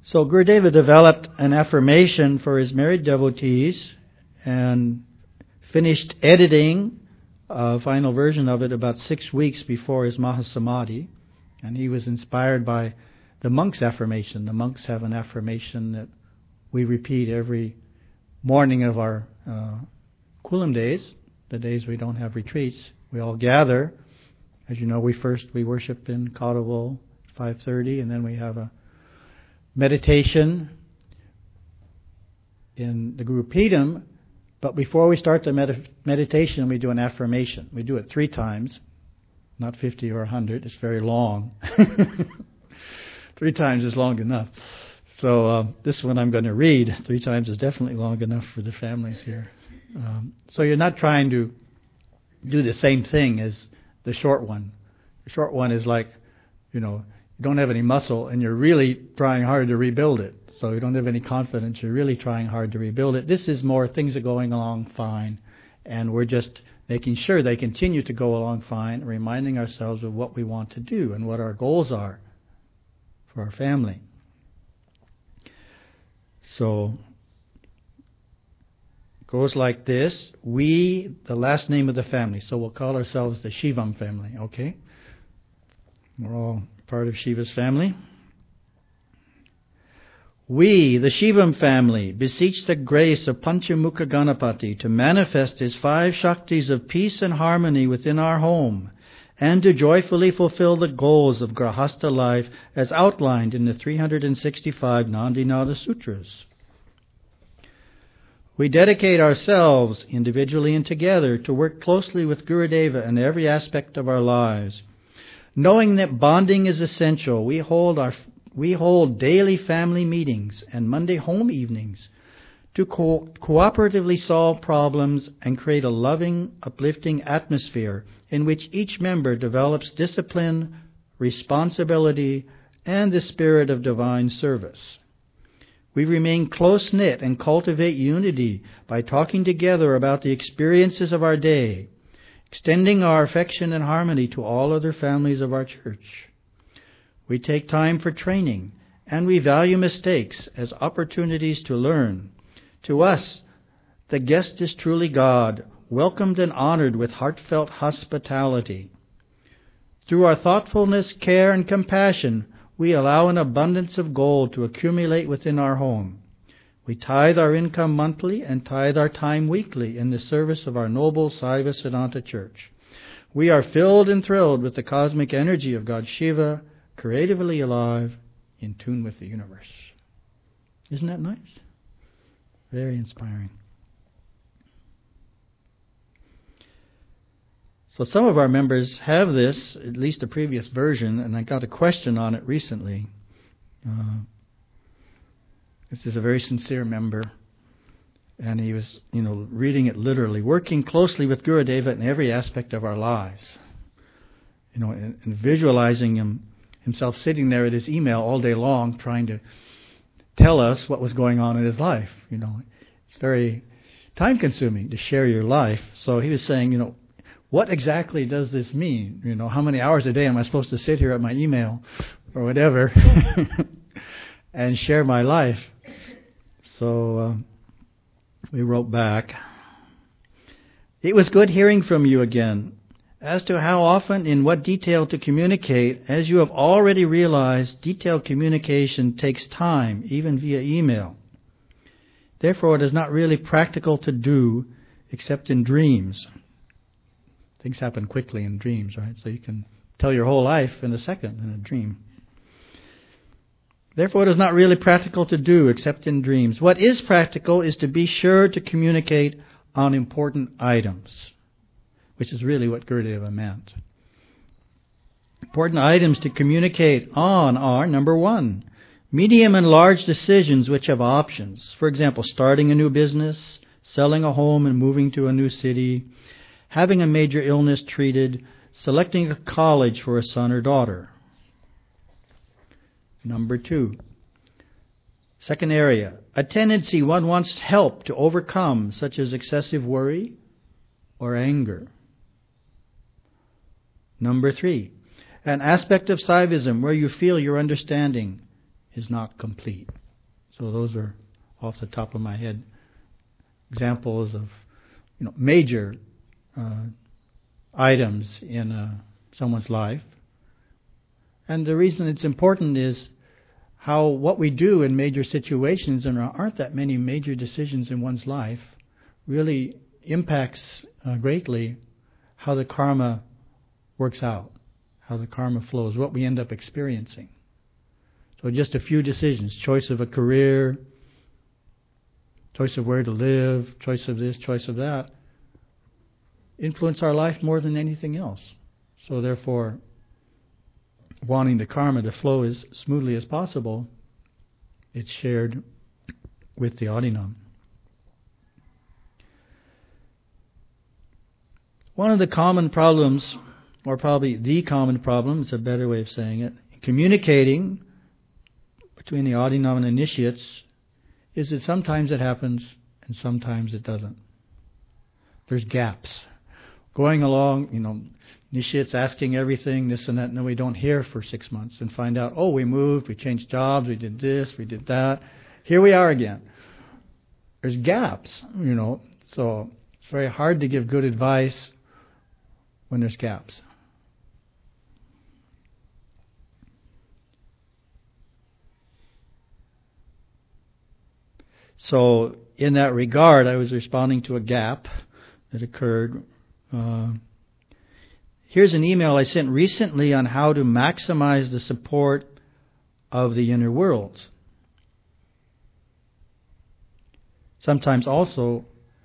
So Gurudeva developed an affirmation for his married devotees and finished editing a final version of it about 6 weeks before his Mahasamadhi. And he was inspired by the monks' affirmation. The monks have an affirmation that we repeat every morning of our Kulam days, the days we don't have retreats. We all gather. As you know, we worship in Kauraval 5:30, and then we have a meditation in the Gurupeetham. But before we start the meditation, we do an affirmation. We do it 3 times, not 50 or 100. It's very long. 3 times is long enough. So this one I'm going to read. 3 times is definitely long enough for the families here. So you're not trying to do the same thing as the short one. The short one is like, you don't have any muscle and you're really trying hard to rebuild it. So you don't have any confidence. You're really trying hard to rebuild it. This is more things are going along fine. And we're just making sure they continue to go along fine, reminding ourselves of what we want to do and what our goals are for our family. So it goes like this. We, the last name of the family. So we'll call ourselves the Shivam family, okay? We're all part of Shiva's family. We, the Shivam family, beseech the grace of Panchamukha Ganapati to manifest his 5 Shaktis of peace and harmony within our home and to joyfully fulfill the goals of Grahastha life as outlined in the 365 Nandinada Sutras. We dedicate ourselves, individually and together, to work closely with Gurudeva in every aspect of our lives. Knowing that bonding is essential, we hold daily family meetings and Monday home evenings to cooperatively solve problems and create a loving, uplifting atmosphere in which each member develops discipline, responsibility, and the spirit of divine service. We remain close-knit and cultivate unity by talking together about the experiences of our day, extending our affection and harmony to all other families of our church. We take time for training, and we value mistakes as opportunities to learn. To us, the guest is truly God, welcomed and honored with heartfelt hospitality. Through our thoughtfulness, care, and compassion, we allow an abundance of gold to accumulate within our home. We tithe our income monthly and tithe our time weekly in the service of our noble Saiva Siddhanta Church. We are filled and thrilled with the cosmic energy of God Shiva, creatively alive, in tune with the universe. Isn't that nice? Very inspiring. So some of our members have this, at least a previous version, and I got a question on it recently. This is a very sincere member, and he was, reading it literally, working closely with Gurudeva in every aspect of our lives. And visualizing himself sitting there at his email all day long trying to tell us what was going on in his life. It's very time-consuming to share your life. So he was saying, what exactly does this mean? How many hours a day am I supposed to sit here at my email or whatever and share my life? So we wrote back, "It was good hearing from you again. As to how often, in what detail to communicate, as you have already realized, detailed communication takes time, even via email. Therefore, it is not really practical to do except in dreams." Things happen quickly in dreams, right? So you can tell your whole life in a second in a dream. Therefore, it is not really practical to do except in dreams. What is practical is to be sure to communicate on important items, which is really what Gurudeva meant. Important items to communicate on are, number 1, medium and large decisions which have options. For example, starting a new business, selling a home and moving to a new city, having a major illness treated, selecting a college for a son or daughter. Number 2, second area, a tendency one wants help to overcome, such as excessive worry or anger. Number 3, an aspect of Saivism where you feel your understanding is not complete. So those are off the top of my head examples of major items in someone's life. And the reason it's important is what we do in major situations, and there aren't that many major decisions in one's life, really impacts greatly how the karma works out, how the karma flows, what we end up experiencing. So just a few decisions, choice of a career, choice of where to live, choice of this, choice of that, influence our life more than anything else. So therefore, wanting the karma to flow as smoothly as possible, it's shared with the Adinam. One of the common problems, or probably the common problem, is a better way of saying it, communicating between the Adinam and initiates, is that sometimes it happens and sometimes it doesn't. There's gaps. Going along, initiates asking everything, this and that, and then we don't hear for 6 months and find out, we moved, we changed jobs, we did this, we did that. Here we are again. There's gaps, so it's very hard to give good advice when there's gaps. So in that regard, I was responding to a gap that occurred. Here's an email I sent recently on how to maximize the support of the inner worlds. Sometimes also,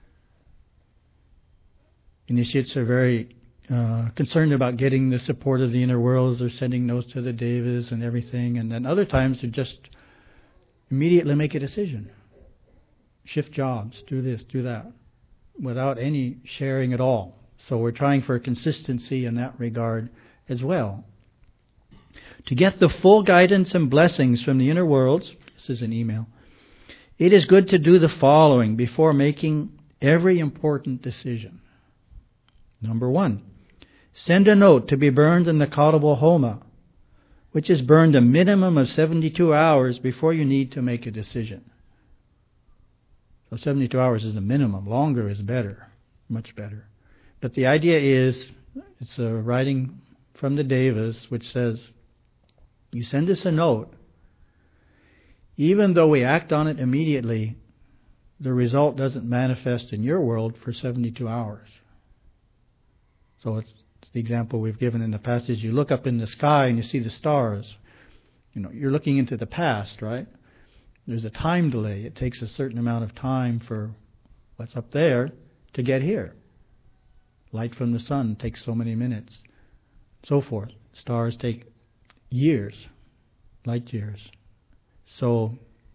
initiates are very concerned about getting the support of the inner worlds. They're sending notes to the devas and everything. And then other times they just immediately make a decision. Shift jobs, do this, do that, without any sharing at all. So we're trying for consistency in that regard as well. To get the full guidance and blessings from the inner worlds, this is an email, it is good to do the following before making every important decision. Number 1, send a note to be burned in the Kadabal Homa, which is burned a minimum of 72 hours before you need to make a decision. So 72 hours is the minimum. Longer is better, much better. But the idea is, it's a writing from the Devas which says, you send us a note, even though we act on it immediately, the result doesn't manifest in your world for 72 hours. So it's the example we've given in the passage. You look up in the sky and you see the stars. You're looking into the past, right? There's a time delay. It takes a certain amount of time for what's up there to get here. Light from the sun takes so many minutes, so forth. Stars take years, light years. So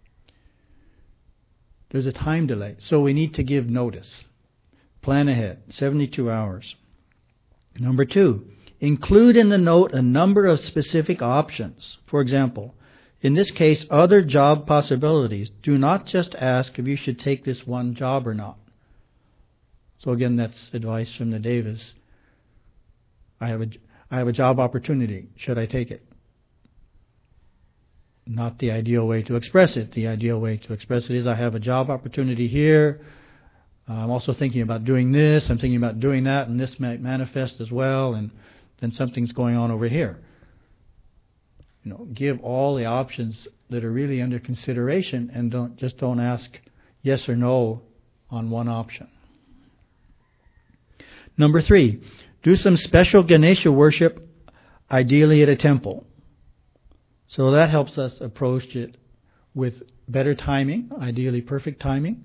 there's a time delay. So we need to give notice. Plan ahead, 72 hours. Number 2, include in the note a number of specific options. For example, in this case, other job possibilities. Do not just ask if you should take this one job or not. So again, that's advice from the Devas. I have a job opportunity. Should I take it? Not the ideal way to express it. The ideal way to express it is, I have a job opportunity here. I'm also thinking about doing this. I'm thinking about doing that, and this might manifest as well. And then something's going on over here. Give all the options that are really under consideration, and don't ask yes or no on one option. Number 3, do some special Ganesha worship, ideally at a temple. So that helps us approach it with better timing, ideally perfect timing,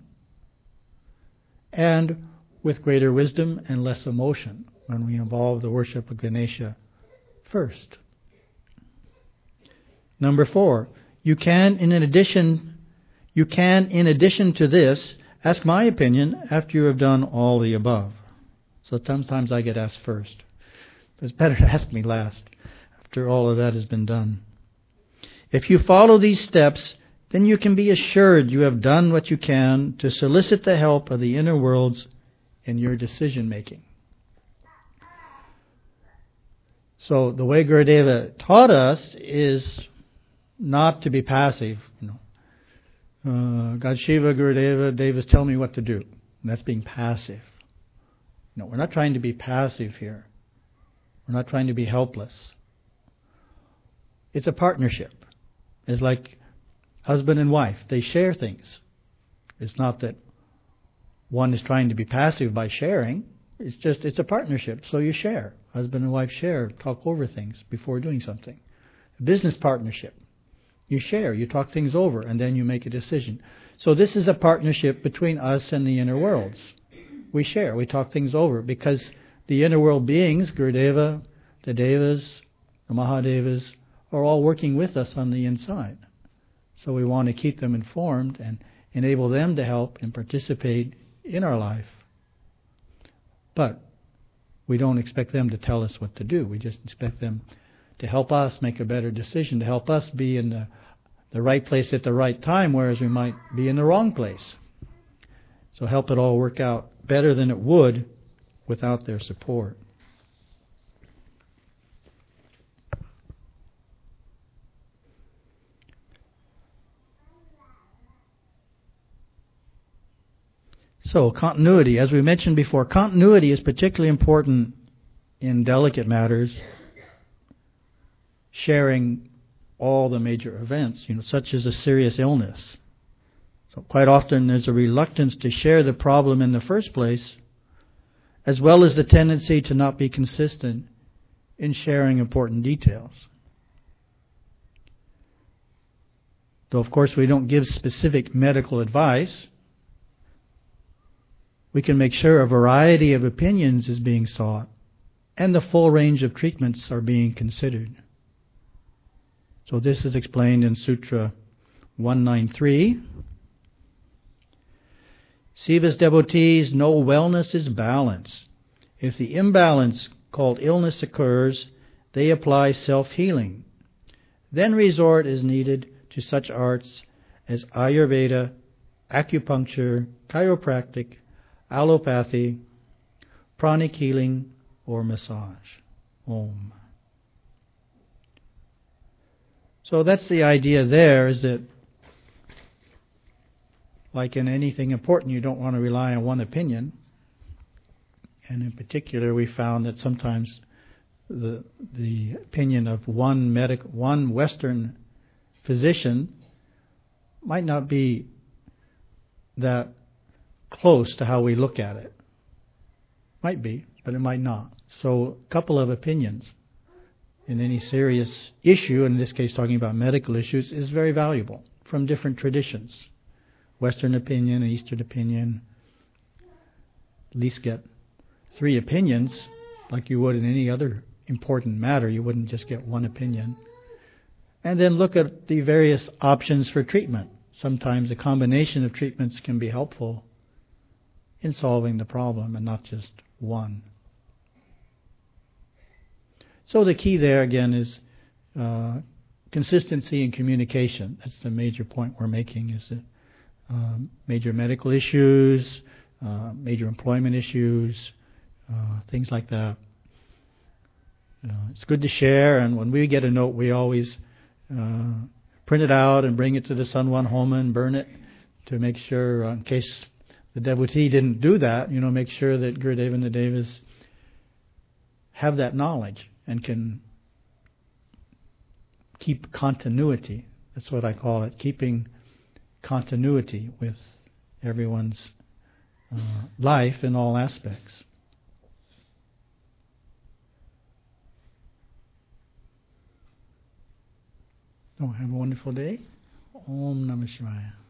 and with greater wisdom and less emotion when we involve the worship of Ganesha first. Number 4, you can in addition to this, ask my opinion after you have done all the above. So sometimes I get asked first. But it's better to ask me last, after all of that has been done. If you follow these steps, then you can be assured you have done what you can to solicit the help of the inner worlds in your decision making. So the way Gurudeva taught us is not to be passive. God Shiva, Gurudeva, Devas tell me what to do. And that's being passive. No, we're not trying to be passive here. We're not trying to be helpless. It's a partnership. It's like husband and wife. They share things. It's not that one is trying to be passive by sharing. It's a partnership. So you share. Husband and wife share, talk over things before doing something. A business partnership. You share, you talk things over, and then you make a decision. So this is a partnership between us and the inner worlds. We share, we talk things over, because the inner world beings, Gurudeva, the Devas, the Mahadevas, are all working with us on the inside. So we want to keep them informed and enable them to help and participate in our life. But we don't expect them to tell us what to do. We just expect them to help us make a better decision, to help us be in the right place at the right time, whereas we might be in the wrong place. So help it all work out better than it would without their support. So, continuity. As we mentioned before, continuity is particularly important in delicate matters, sharing all the major events, such as a serious illness. So quite often there's a reluctance to share the problem in the first place, as well as the tendency to not be consistent in sharing important details. Though of course we don't give specific medical advice, we can make sure a variety of opinions is being sought and the full range of treatments are being considered. So this is explained in Sutra 193. Siva's devotees know wellness is balance. If the imbalance called illness occurs, they apply self-healing. Then resort is needed to such arts as Ayurveda, acupuncture, chiropractic, allopathy, pranic healing, or massage. Om. So that's the idea there, is that like in anything important, you don't want to rely on one opinion. And in particular, we found that sometimes the opinion of one Western physician might not be that close to how we look at it. Might be, but it might not. So a couple of opinions in any serious issue, in this case talking about medical issues, is very valuable from different traditions. Western opinion and Eastern opinion. At least get 3 opinions like you would in any other important matter. You wouldn't just get one opinion. And then look at the various options for treatment. Sometimes a combination of treatments can be helpful in solving the problem and not just one. So the key there again is consistency in communication. That's the major point we're making, is that major medical issues, major employment issues, things like that. It's good to share, and when we get a note, we always print it out and bring it to the Sanwan Homa and burn it to make sure, in case the devotee didn't do that, make sure that Gurudeva and the Devas have that knowledge and can keep continuity. That's what I call it, keeping continuity with everyone's life in all aspects. Have a wonderful day. Om Namah Shivaya.